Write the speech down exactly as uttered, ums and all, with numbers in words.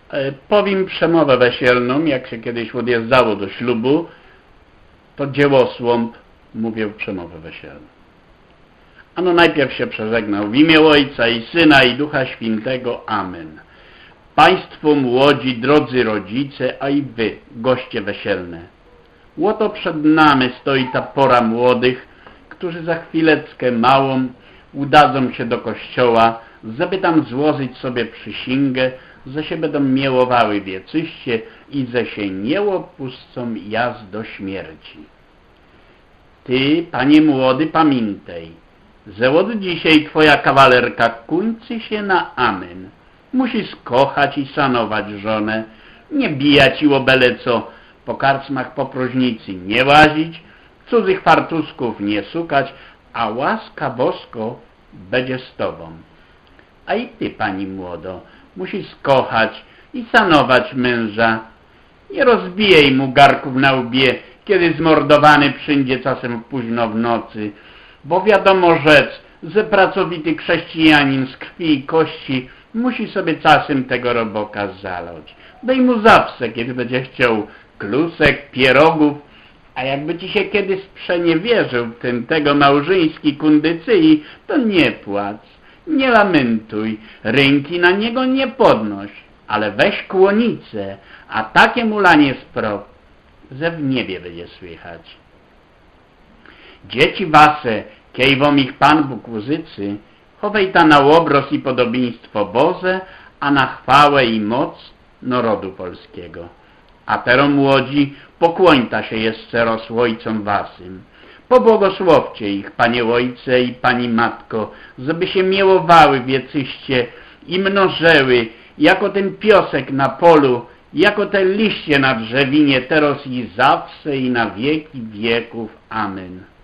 Powiem przemowę wesielną, jak się kiedyś odjeżdżało do ślubu, to dziełosłąb mówił przemowę wesielną. Ano najpierw się przeżegnał w imię Ojca i Syna i Ducha Świętego. Amen. Państwo młodzi, drodzy rodzice, a i wy, goście wesielne. Łoto przed nami stoi ta pora młodych, którzy za chwileczkę małą udadzą się do kościoła, żeby tam złożyć sobie przysięgę, że się będą miłowały wiecyście i że się nie opuszczą jazd do śmierci. Ty, panie młody, pamiętaj, że od dzisiaj twoja kawalerka kończy się na amen. Musisz kochać i szanować żonę, nie bijać i obele co po karczmach po próżnicy nie łazić, cudzych fartuszków nie szukać, a łaska bosko będzie z tobą. A i ty, pani młodo, musisz kochać i szanować męża. Nie rozbijaj mu garków na łbie, kiedy zmordowany przyjdzie czasem późno w nocy, bo wiadomo rzecz, że pracowity chrześcijanin z krwi i kości musi sobie czasem tego roboka zalać. Daj mu zawsze, kiedy będzie chciał klusek, pierogów, a jakby ci się kiedyś sprzeniewierzył w tym tego małżeńskiej kondycji, to nie płacz, nie lamentuj, ręki na niego nie podnoś, ale weź kłonicę, a takie mulanie spraw, że w niebie będzie słychać. Dzieci wasze, kiej wam ich Pan Bóg użyczy, chowaj ta na obraz i podobieństwo Boże, a na chwałę i moc narodu polskiego. A teraz młodzi, pokłońta się jeszcze raz ojcom waszym. Pobłogosłowcie ich, panie ojcze i pani matko, żeby się miłowały wiecyście i mnożeły, jako ten piosek na polu, jako te liście na drzewinie, teraz i zawsze i na wieki wieków. Amen.